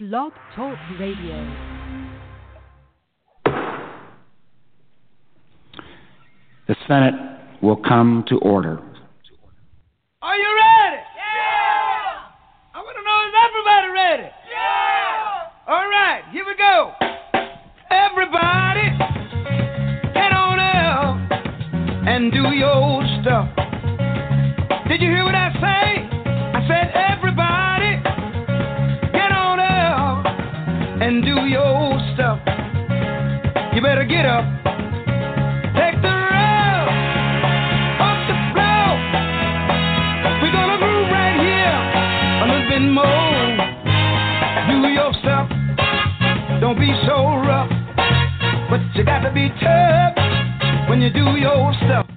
Blog Talk Radio. The Senate will come to order. Are you ready? Yeah! I want to know, is everybody ready? Yeah! All right, here we go. Everybody, get on up and do your stuff. Did you hear what I say? I said, everybody, get on up and do your stuff. You better get up. Take the road off the floor. We're gonna move right here a little bit more. Do your stuff. Don't be so rough, but you got to be tough when you do your stuff.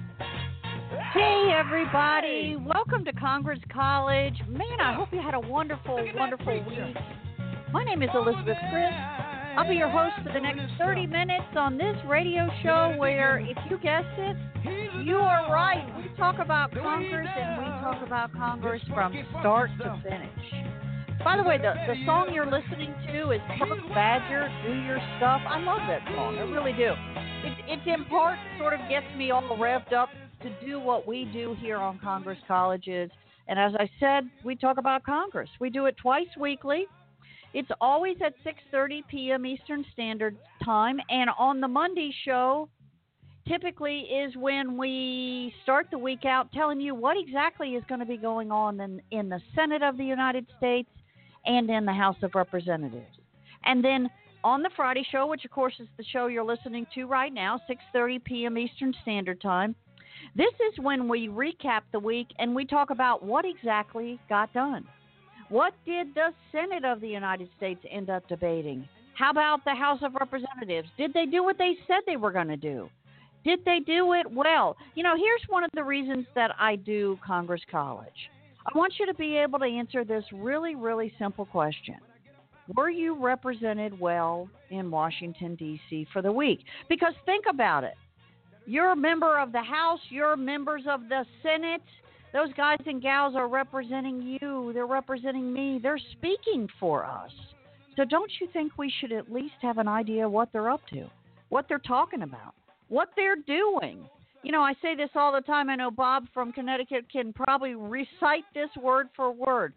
Hey, everybody. Welcome to Congress College. Man, I hope you had a wonderful, wonderful week. My name is Elizabeth Chris. I'll be your host for the next 30 minutes on this radio show where, if you guessed it, you are right. We talk about Congress, and we talk about Congress from start to finish. By the way, the song you're listening to is Kirk Badger, Do Your Stuff. I love that song. I really do. It in part sort of gets me all revved up to do what we do here on Congress Colleges. And as I said, we talk about Congress. We do it twice weekly. It's always at 6:30 p.m. Eastern Standard Time. And on the Monday show, typically is when we start the week out telling you what exactly is going to be going on in the Senate of the United States and in the House of Representatives. And then on the Friday show, which of course is the show you're listening to right now, 6:30 p.m. Eastern Standard Time, this is when we recap the week and we talk about what exactly got done. What did the Senate of the United States end up debating? How about the House of Representatives? Did they do what they said they were going to do? Did they do it well? You know, here's one of the reasons that I do Congress College. I want you to be able to answer this really, really simple question. Were you represented well in Washington, D.C. for the week? Because think about it. You're a member of the House. You're members of the Senate. Those guys and gals are representing you. They're representing me. They're speaking for us. So don't you think we should at least have an idea what they're up to, what they're talking about, what they're doing? You know, I say this all the time. I know Bob from Connecticut can probably recite this word for word,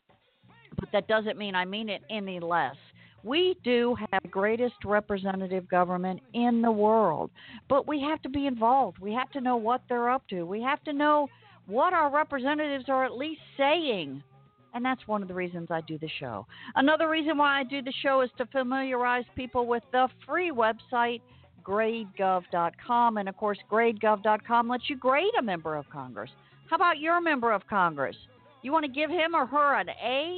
but that doesn't mean I mean it any less. We do have the greatest representative government in the world, but we have to be involved. We have to know what they're up to. We have to know what our representatives are at least saying, and that's one of the reasons I do the show. Another reason why I do the show is to familiarize people with the free website, gradegov.com, and of course, gradegov.com lets you grade a member of Congress. How about your member of Congress? You want to give him or her an A?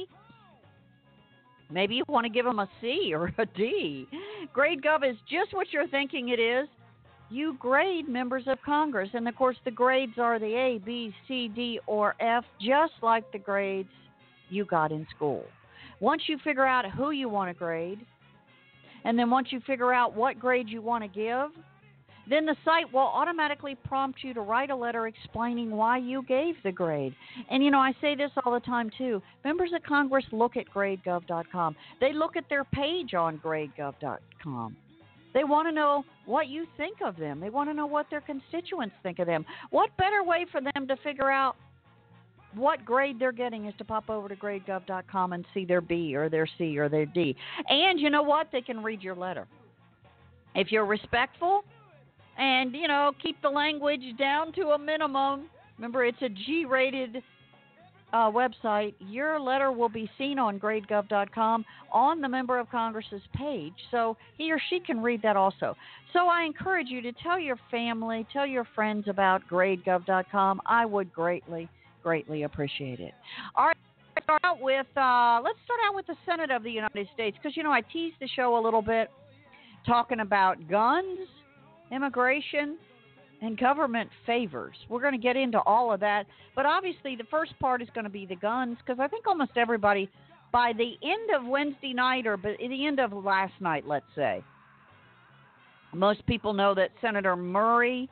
Maybe you want to give them a C or a D. GradeGov is just what you're thinking it is. You grade members of Congress. And, of course, the grades are the A, B, C, D, or F, just like the grades you got in school. Once you figure out who you want to grade, and then once you figure out what grade you want to give, then the site will automatically prompt you to write a letter explaining why you gave the grade. And, you know, I say this all the time, too. Members of Congress look at gradegov.com. They look at their page on gradegov.com. They want to know what you think of them. They want to know what their constituents think of them. What better way for them to figure out what grade they're getting is to pop over to gradegov.com and see their B or their C or their D. And you know what? They can read your letter. If you're respectful, and, you know, keep the language down to a minimum. Remember, it's a G-rated website. Your letter will be seen on gradegov.com on the Member of Congress's page, so he or she can read that also. So I encourage you to tell your family, tell your friends about gradegov.com. I would greatly, greatly appreciate it. All right, let's start out with the Senate of the United States, because, you know, I teased the show a little bit talking about guns, immigration, and government favors. We're going to get into all of that. But obviously the first part is going to be the guns, because I think almost everybody, by the end of Wednesday night or by the end of last night, let's say, most people know that Senator Murphy,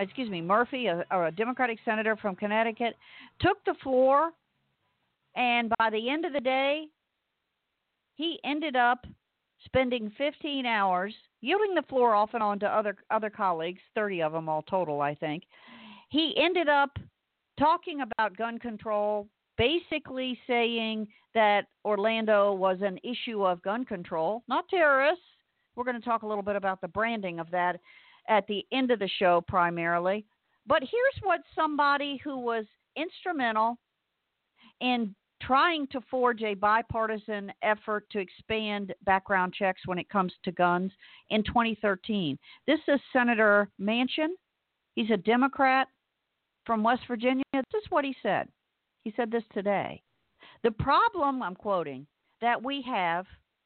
a Democratic senator from Connecticut, took the floor, and by the end of the day, he ended up spending 15 hours yielding the floor off and on to other colleagues, 30 of them all total, I think. He ended up talking about gun control, basically saying that Orlando was an issue of gun control, not terrorists. We're going to talk a little bit about the branding of that at the end of the show primarily. But here's what somebody who was instrumental in trying to forge a bipartisan effort to expand background checks when it comes to guns in 2013. This is Senator Manchin. He's a Democrat from West Virginia. This is what he said. He said this today. The problem, I'm quoting, that we have,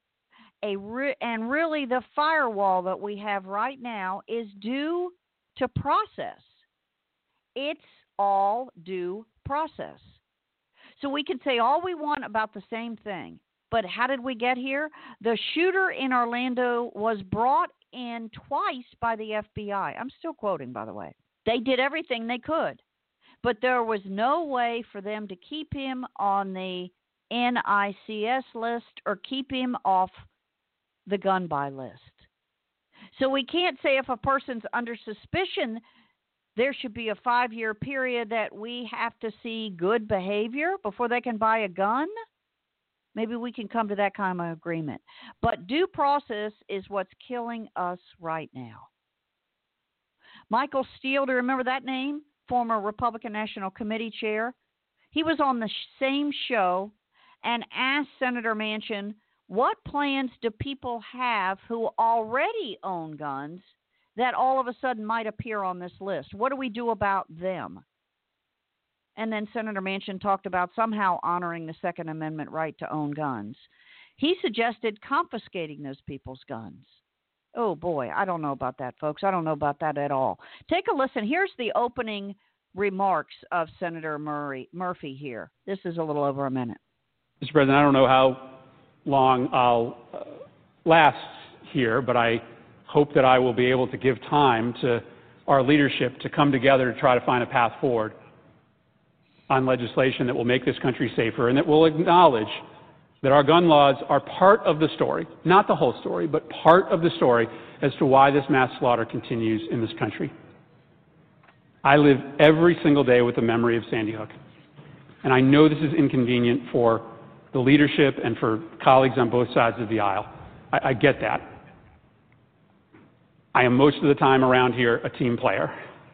and really the firewall that we have right now is due to process. It's all due process. So we can say all we want about the same thing. But how did we get here? The shooter in Orlando was brought in twice by the FBI. I'm still quoting, by the way. They did everything they could. But there was no way for them to keep him on the NICS list or keep him off the gun buy list. So we can't say if a person's under suspicion, there should be a 5-year period that we have to see good behavior before they can buy a gun. Maybe we can come to that kind of agreement. But due process is what's killing us right now. Michael Steele, do you remember that name? Former Republican National Committee chair. He was on the same show and asked Senator Manchin, what plans do people have who already own guns that all of a sudden might appear on this list? What do we do about them? And then Senator Manchin talked about somehow honoring the Second Amendment right to own guns. He suggested confiscating those people's guns. Oh, boy, I don't know about that, folks. I don't know about that at all. Take a listen. Here's the opening remarks of Senator Murphy here. This is a little over a minute. Mr. President, I don't know how long I'll last here, but I hope that I will be able to give time to our leadership to come together to try to find a path forward on legislation that will make this country safer and that will acknowledge that our gun laws are part of the story, not the whole story, but part of the story as to why this mass slaughter continues in this country. I live every single day with the memory of Sandy Hook, and I know this is inconvenient for the leadership and for colleagues on both sides of the aisle. I get that. I am most of the time around here a team player,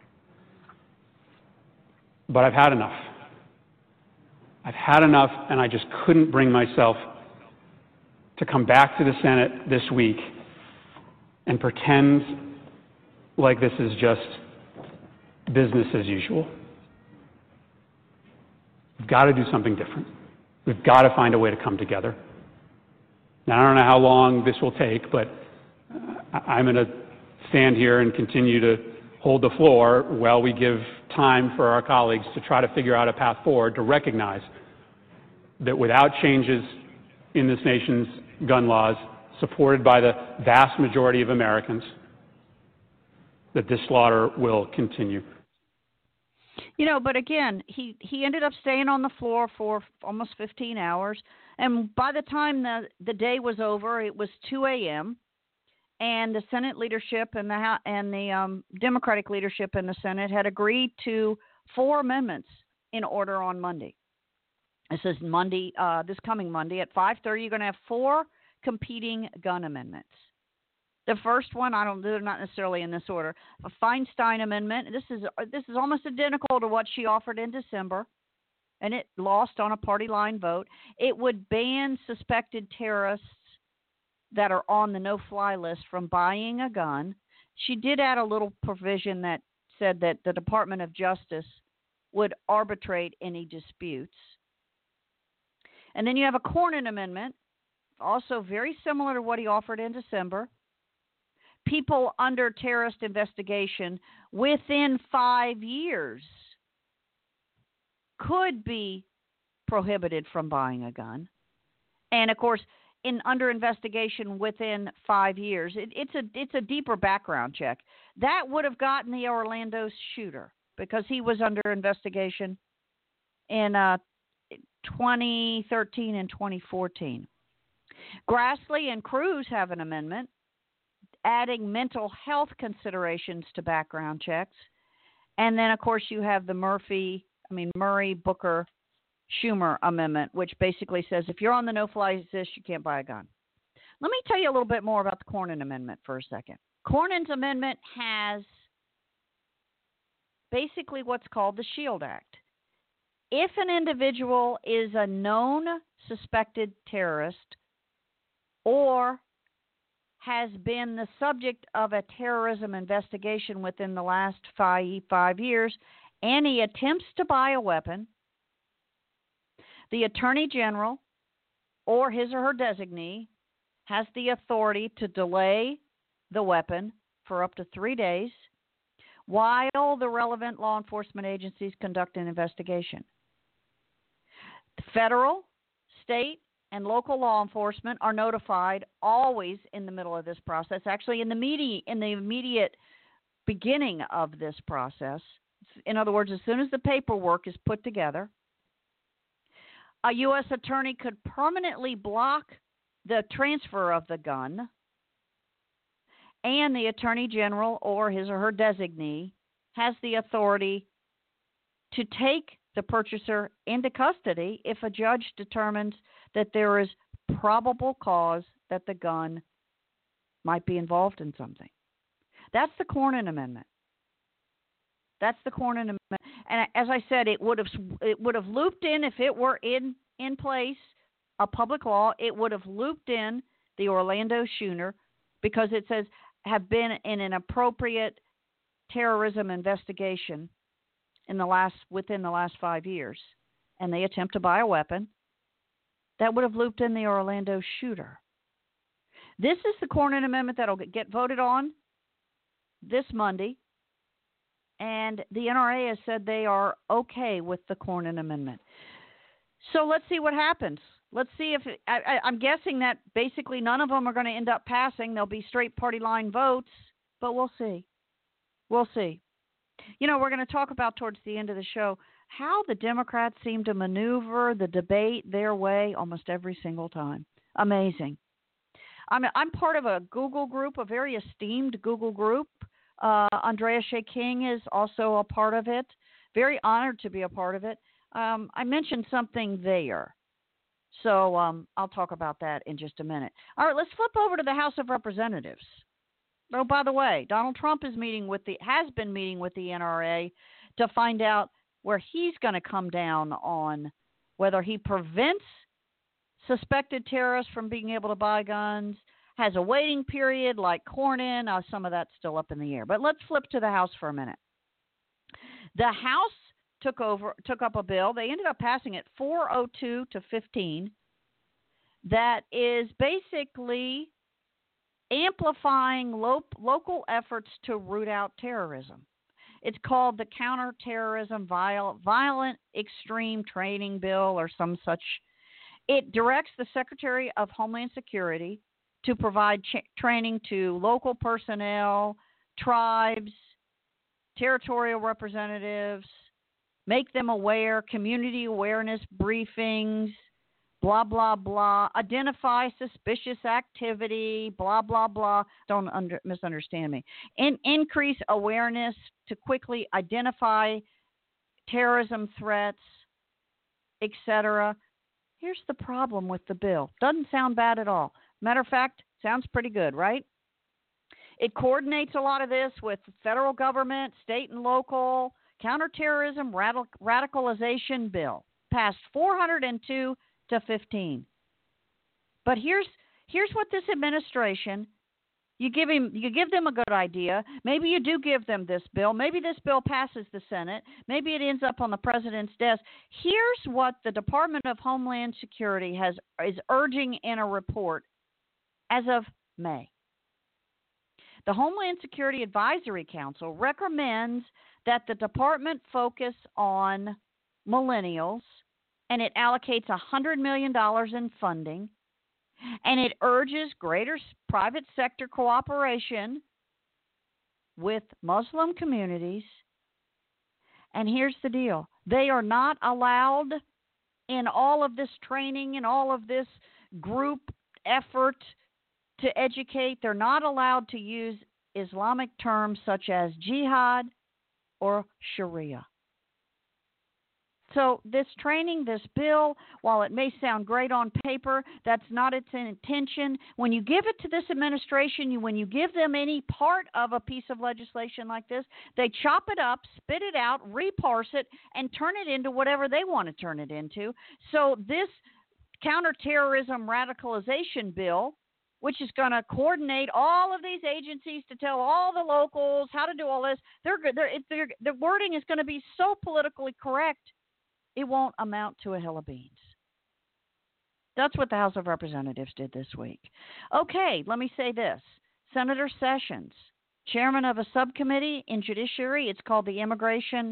but I've had enough. I've had enough, and I just couldn't bring myself to come back to the Senate this week and pretend like this is just business as usual. We've got to do something different. We've got to find a way to come together. Now, I don't know how long this will take, but I'm going to stand here and continue to hold the floor while we give time for our colleagues to try to figure out a path forward to recognize that without changes in this nation's gun laws, supported by the vast majority of Americans, that this slaughter will continue. You know, but again, he ended up staying on the floor for almost 15 hours, and by the time the day was over, it was 2 a.m., and the Senate leadership and the Democratic leadership in the Senate had agreed to 4 amendments in order on Monday. This is Monday, this coming Monday at 5:30. You're going to have 4 competing gun amendments. The first one, they're not necessarily in this order. A Feinstein amendment. This is almost identical to what she offered in December, and it lost on a party line vote. It would ban suspected terrorists that are on the no-fly list from buying a gun. She did add a little provision that said that the Department of Justice would arbitrate any disputes. And then you have a Cornyn amendment, also very similar to what he offered in December. People under terrorist investigation within 5 years could be prohibited from buying a gun. And, of course, under investigation within 5 years. It's a deeper background check. That would have gotten the Orlando shooter because he was under investigation in 2013 and 2014. Grassley and Cruz have an amendment adding mental health considerations to background checks. And then, of course, you have the Murray, Booker, Schumer amendment, which basically says if you're on the no-fly list, you can't buy a gun. Let me tell you a little bit more about the Cornyn amendment for a second. Cornyn's amendment has basically what's called the SHIELD Act. If an individual is a known suspected terrorist or has been the subject of a terrorism investigation within the last 5 years, and he attempts to buy a weapon, the Attorney General or his or her designee has the authority to delay the weapon for up to 3 days while the relevant law enforcement agencies conduct an investigation. The federal, state, and local law enforcement are notified always in the middle of this process, actually in the immediate beginning of this process. In other words, as soon as the paperwork is put together, a U.S. attorney could permanently block the transfer of the gun, and the Attorney General or his or her designee has the authority to take the purchaser into custody if a judge determines that there is probable cause that the gun might be involved in something. That's the Cornyn Amendment. That's the Cornyn Amendment. And as I said, it would have looped in, if it were in place, a public law, it would have looped in the Orlando shooter, because it says have been in an appropriate terrorism investigation within the last 5 years, and they attempt to buy a weapon. That would have looped in the Orlando shooter. This is the Cornyn Amendment that will get voted on this Monday, and the NRA has said they are okay with the Cornyn Amendment. So let's see what happens. Let's see if I'm guessing that basically none of them are going to end up passing. There'll be straight party line votes, but we'll see. We'll see. You know, we're going to talk about towards the end of the show how the Democrats seem to maneuver the debate their way almost every single time. Amazing. I'm part of a Google group, a very esteemed Google group. Andrea Shea King is also a part of it. Very honored to be a part of it. I mentioned something there. So I'll talk about that in just a minute. All right, let's flip over to the House of Representatives. Oh, by the way, Donald Trump has been meeting with the NRA to find out where he's going to come down on whether he prevents suspected terrorists from being able to buy guns, has a waiting period like Cornyn. Some of that's still up in the air. But let's flip to the House for a minute. The House took up a bill. They ended up passing it 402 to 15. That is basically amplifying local efforts to root out terrorism. It's called the Counterterrorism Violent Extreme Training Bill or some such. It directs the Secretary of Homeland Security to provide training to local personnel, tribes, territorial representatives, make them aware, community awareness briefings, blah, blah, blah, identify suspicious activity, blah, blah, blah. Don't misunderstand me. Increase awareness to quickly identify terrorism threats, etc. Here's the problem with the bill. Doesn't sound bad at all. Matter of fact, sounds pretty good, right? It coordinates a lot of this with the federal government, state and local. Counterterrorism radicalization bill passed 402 to 15. But here's what this administration, you give them a good idea. Maybe you do give them this bill. Maybe this bill passes the Senate. Maybe it ends up on the president's desk. Here's what the Department of Homeland Security is urging in a report as of May. The Homeland Security Advisory Council recommends that the department focus on millennials, and it allocates $100 million in funding, and it urges greater private sector cooperation with Muslim communities. And here's the deal. They are not allowed in all of this training and all of this group effort to educate. They're not allowed to use Islamic terms such as jihad or Sharia. So this training, this bill, while it may sound great on paper, that's not its intention. When you give it to this administration, when you give them any part of a piece of legislation like this, they chop it up, spit it out, reparse it, and turn it into whatever they want to turn it into. So this counterterrorism radicalization bill, which is going to coordinate all of these agencies to tell all the locals how to do all this, the wording is going to be so politically correct, it won't amount to a hill of beans. That's what the House of Representatives did this week. Okay, let me say this. Senator Sessions, chairman of a subcommittee in Judiciary, it's called the Immigration,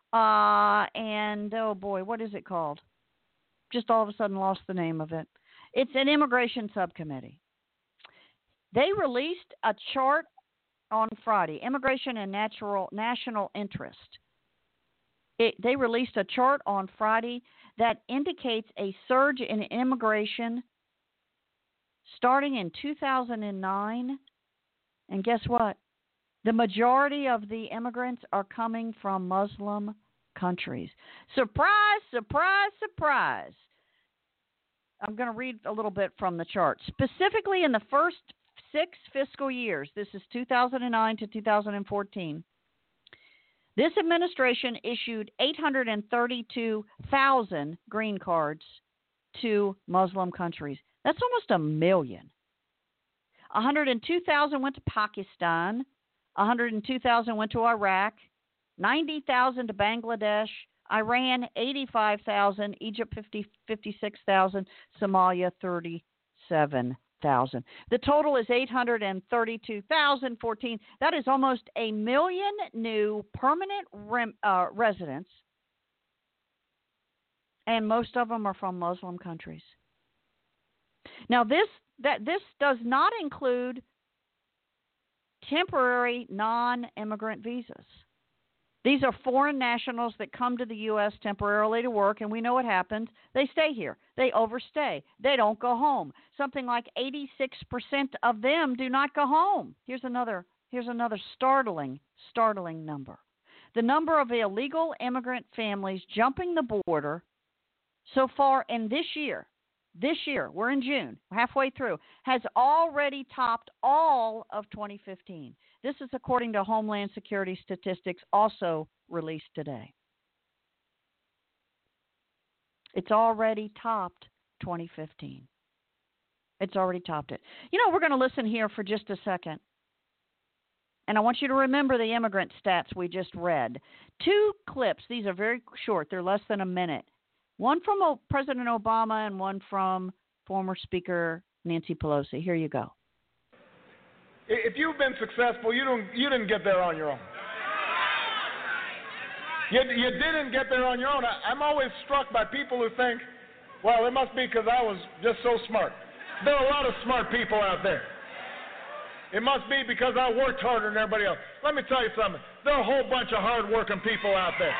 what is it called? Just all of a sudden lost the name of it. It's an immigration subcommittee. They released a chart on Friday, Immigration and National Interest. They released a chart on Friday that indicates a surge in immigration starting in 2009. And guess what? The majority of the immigrants are coming from Muslim countries. Surprise, surprise, surprise. I'm going to read a little bit from the chart. Specifically in the first 6 fiscal years, this is 2009 to 2014, this administration issued 832,000 green cards to Muslim countries. That's almost 1 million. 102,000 went to Pakistan. 102,000 went to Iraq. 90,000 to Bangladesh. Iran, 85,000. Egypt, 56,000. Somalia, 37,000. The total is 832,014. That is almost 1 million new permanent residents, and most of them are from Muslim countries. Now, this does not include temporary non-immigrant visas. These are foreign nationals that come to the U.S. temporarily to work, and we know what happens. They stay here. They overstay. They don't go home. Something like 86% of them do not go home. Here's another startling number. The number of illegal immigrant families jumping the border so far in this year, we're in June, halfway through, has already topped all of 2015. This is according to Homeland Security statistics also released today. It's already topped 2015. It's already topped it. We're going to listen here for just a second. And I want you to remember the immigrant stats we just read. 2 clips. These are very short. They're less than a minute. One from President Obama and one from former Speaker Nancy Pelosi. Here you go. If you've been successful, you didn't get there on your own. You didn't get there on your own. I'm always struck by people who think, well, it must be because I was just so smart. There are a lot of smart people out there. It must be because I worked harder than everybody else. Let me tell you something. There are a whole bunch of hard-working people out there.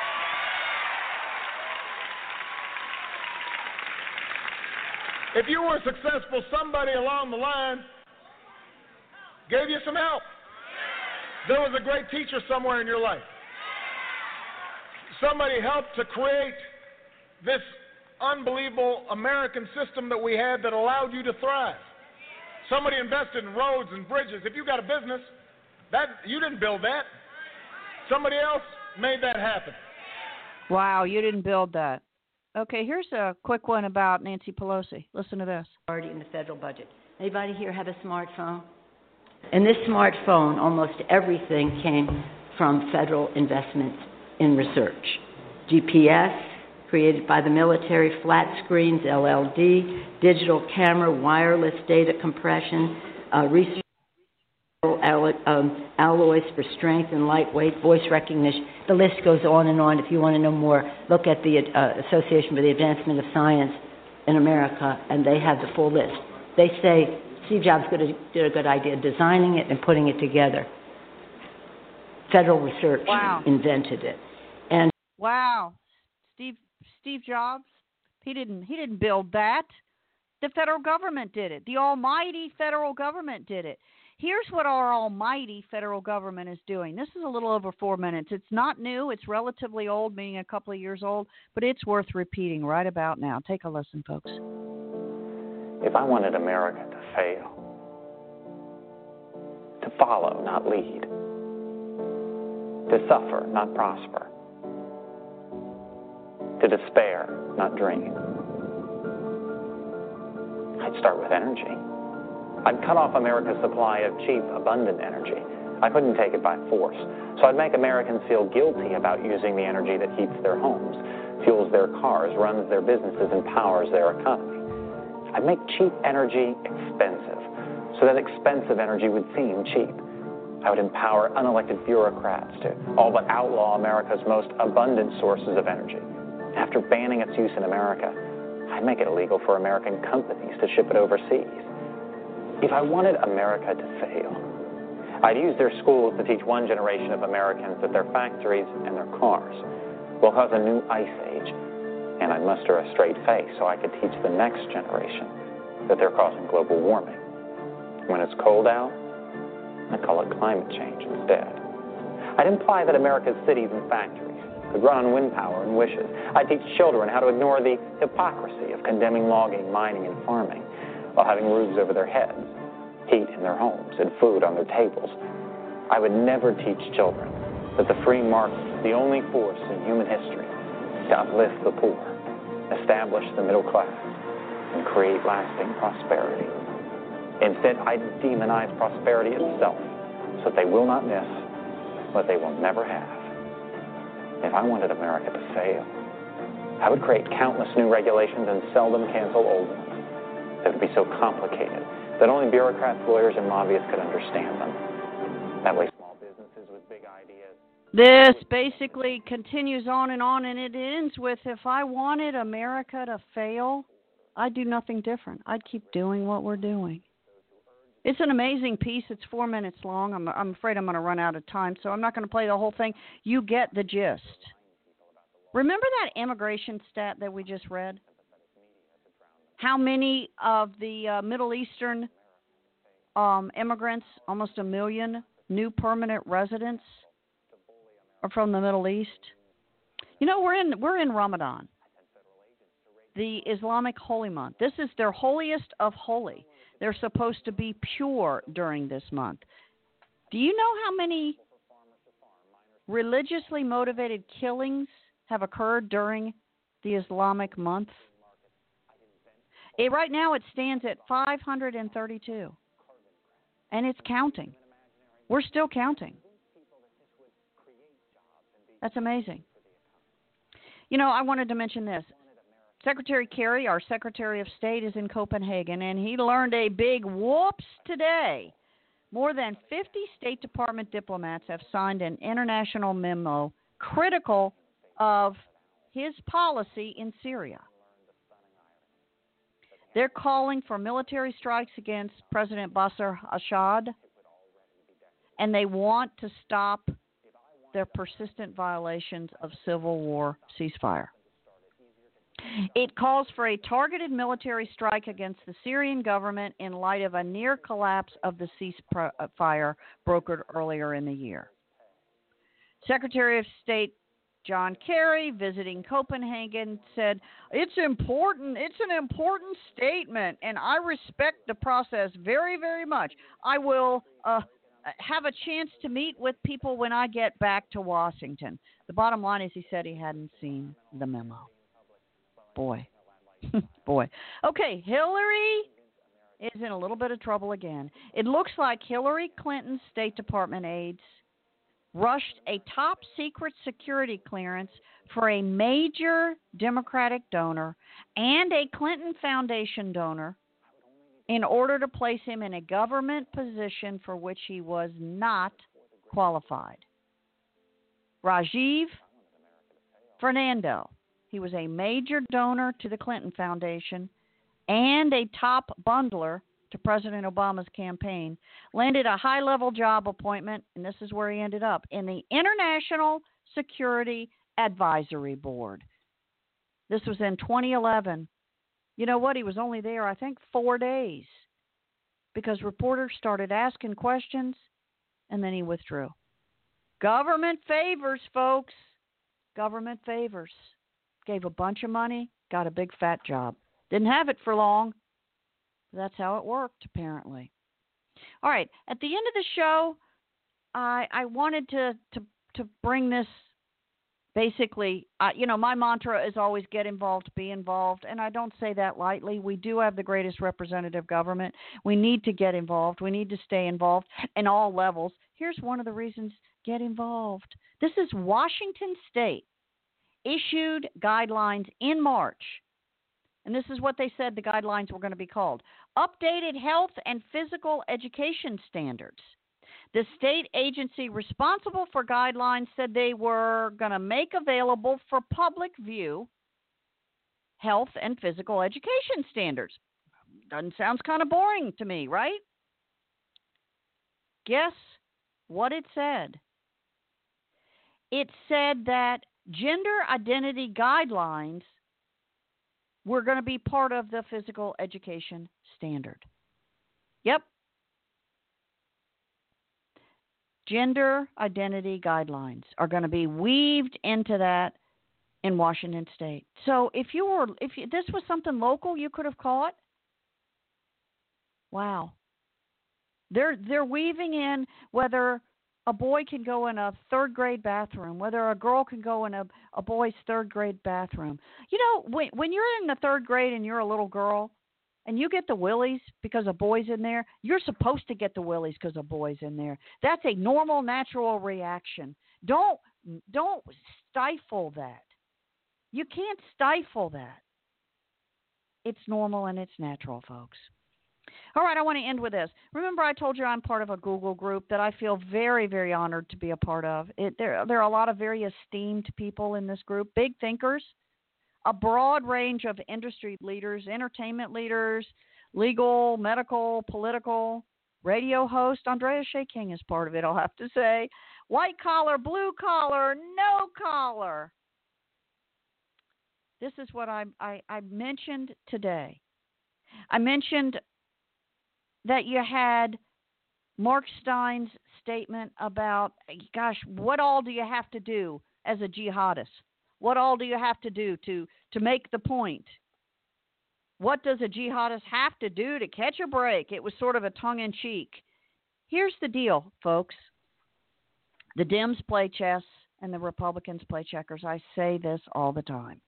If you were successful, somebody along the line gave you some help. There was a great teacher somewhere in your life. Somebody helped to create this unbelievable American system that we had that allowed you to thrive. Somebody invested in roads and bridges. If you got a business, you didn't build that. Somebody else made that happen. Wow, you didn't build that. Okay, here's a quick one about Nancy Pelosi. Listen to this. Already in the federal budget. Anybody here have a smartphone? In this smartphone, almost everything came from federal investments in research. GPS, created by the military, flat screens, LLD, digital camera, wireless data compression, research, alloys for strength and lightweight, voice recognition. The list goes on and on. If you want to know more, look at the Association for the Advancement of Science in America, and they have the full list. They say Steve Jobs did a good idea designing it and putting it together. Federal research invented it. And wow, Steve Jobs, he didn't build that. The federal government did it. The almighty federal government did it. Here's what our almighty federal government is doing. This is a little over 4 minutes. It's not new. It's relatively old, meaning a couple of years old, but it's worth repeating right about now. Take a listen, folks. If I wanted America to fail, to follow, not lead, to suffer, not prosper, to despair, not dream, I'd start with energy. I'd cut off America's supply of cheap, abundant energy. I couldn't take it by force. So I'd make Americans feel guilty about using the energy that heats their homes, fuels their cars, runs their businesses, and powers their economy. I'd make cheap energy expensive, so that expensive energy would seem cheap. I would empower unelected bureaucrats to all but outlaw America's most abundant sources of energy. After banning its use in America, I'd make it illegal for American companies to ship it overseas. If I wanted America to fail, I'd use their schools to teach one generation of Americans that their factories and their cars will cause a new ice age, and I'd muster a straight face so I could teach the next generation that they're causing global warming. When it's cold out, I'd call it climate change instead. I'd imply that America's cities and factories could run on wind power and wishes. I'd teach children how to ignore the hypocrisy of condemning logging, mining, and farming while having roofs over their heads, heat in their homes, and food on their tables. I would never teach children that the free market is the only force in human history to uplift the poor, establish the middle class, and create lasting prosperity. Instead, I'd demonize prosperity itself so that they will not miss what they will never have. If I wanted America to fail, I would create countless new regulations and seldom cancel old ones that would be so complicated that only bureaucrats, lawyers, and lobbyists could understand them. That way, small businesses with big ideas. This basically continues on, and it ends with, if I wanted America to fail, I'd do nothing different. I'd keep doing what we're doing. It's an amazing piece. It's 4 minutes long. I'm afraid I'm going to run out of time, so I'm not going to play the whole thing. You get the gist. Remember that immigration stat that we just read? How many of the Middle Eastern immigrants, almost 1 million new permanent residents, are from the Middle East? You know, we're in Ramadan, the Islamic holy month. This is their holiest of holy. They're supposed to be pure during this month. Do you know how many religiously motivated killings have occurred during the Islamic month? Right now it stands at 532. And it's counting. We're still counting. That's amazing. You know, I wanted to mention this. Secretary Kerry, our Secretary of State, is in Copenhagen, and he learned a big whoops today. More than 50 State Department diplomats have signed an international memo critical of his policy in Syria. They're calling for military strikes against President Bashar al-Assad, and they want to stop their persistent violations of civil war ceasefire. It calls for a targeted military strike against the Syrian government in light of a near collapse of the ceasefire brokered earlier in the year. Secretary of State John Kerry, visiting Copenhagen, said, it's important. It's an important statement, and I respect the process very, very much. I will have a chance to meet with people when I get back to Washington. The bottom line is he said he hadn't seen the memo. Boy. Boy. Okay, Hillary is in a little bit of trouble again. It looks like Hillary Clinton's State Department aides rushed a top-secret security clearance for a major Democratic donor and a Clinton Foundation donor in order to place him in a government position for which he was not qualified. Rajiv Fernando, he was a major donor to the Clinton Foundation and a top bundler to President Obama's campaign, landed a high-level job appointment, and this is where he ended up, in the International Security Advisory Board. This was in 2011. You know what? He was only there, I think, 4 days because reporters started asking questions, and then he withdrew. Government favors, folks. Government favors. Gave a bunch of money, got a big fat job. Didn't have it for long. That's how it worked, apparently. All right. At the end of the show, I wanted to bring this. Basically, my mantra is always get involved, be involved, and I don't say that lightly. We do have the greatest representative government. We need to get involved. We need to stay involved in all levels. Here's one of the reasons: get involved. This is Washington State issued guidelines in March, and this is what they said the guidelines were going to be called: Updated Health and Physical Education Standards. The state agency responsible for guidelines said they were going to make available for public view health and physical education standards. Doesn't sound kind of boring to me, right? Guess what it said? It said that gender identity guidelines were going to be part of the physical education standard. Yep. Gender identity guidelines are going to be weaved into that in Washington State. So if this was something local you could have caught, wow. They're weaving in whether a boy can go in a third grade bathroom, whether a girl can go in a boy's third grade bathroom. You know, when you're in the third grade and you're a little girl, and you get the willies because a boy's in there, you're supposed to get the willies because a boy's in there. That's a normal, natural reaction. Don't stifle that. You can't stifle that. It's normal and it's natural, folks. All right, I want to end with this. Remember I told you I'm part of a Google group that I feel very, very honored to be a part of. There are a lot of very esteemed people in this group, big thinkers. A broad range of industry leaders, entertainment leaders, legal, medical, political, radio host. Andrea Shea King is part of it, I'll have to say. White collar, blue collar, no collar. This is what I mentioned today. I mentioned that you had Mark Stein's statement about, gosh, what all do you have to do as a jihadist? What all do you have to do to make the point? What does a jihadist have to do to catch a break? It was sort of a tongue-in-cheek. Here's the deal, folks. The Dems play chess and the Republicans play checkers. I say this all the time.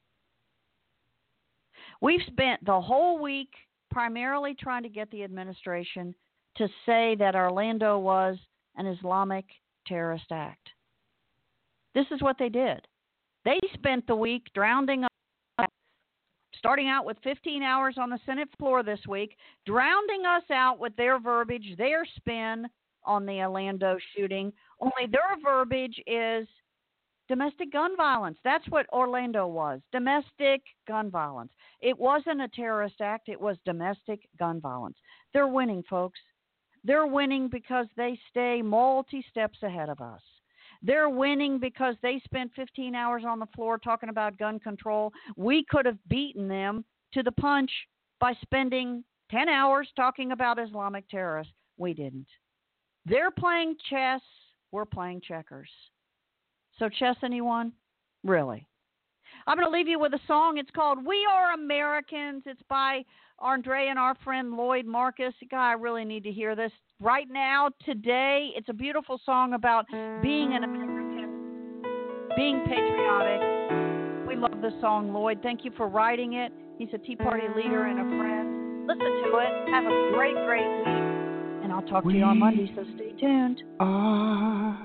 We've spent the whole week primarily trying to get the administration to say that Orlando was an Islamic terrorist act. This is what they did. They spent the week drowning us, starting out with 15 hours on the Senate floor this week, drowning us out with their verbiage, their spin on the Orlando shooting. Only their verbiage is domestic gun violence. That's what Orlando was, domestic gun violence. It wasn't a terrorist act. It was domestic gun violence. They're winning, folks. They're winning because they stay multi-steps ahead of us. They're winning because they spent 15 hours on the floor talking about gun control. We could have beaten them to the punch by spending 10 hours talking about Islamic terrorists. We didn't. They're playing chess. We're playing checkers. So chess, anyone? Really? I'm going to leave you with a song. It's called We Are Americans. It's by Andre and our friend Lloyd Marcus. God, I really need to hear this right now, today. It's a beautiful song about being an American, being patriotic. We love this song, Lloyd. Thank you for writing it. He's a Tea Party leader and a friend. Listen to it. Have a great, great week. And I'll talk to you on Monday, so stay tuned. Are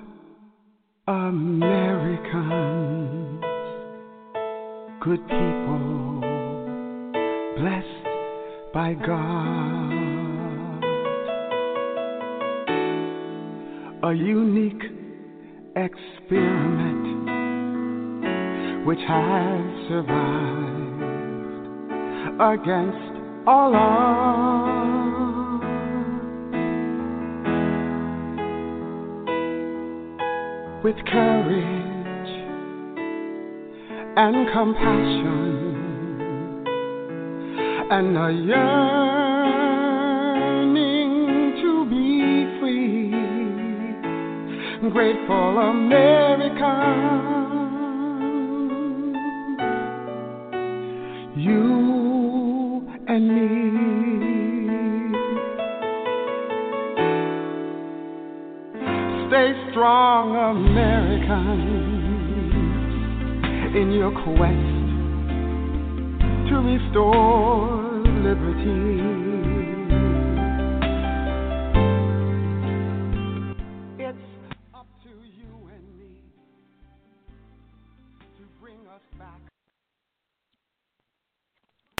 Americans, good people, blessed by God, a unique experiment which has survived against all odds. With courage and compassion and a yearning to be free. Grateful American, you and me. Stay strong, Americans, in your quest to restore liberty.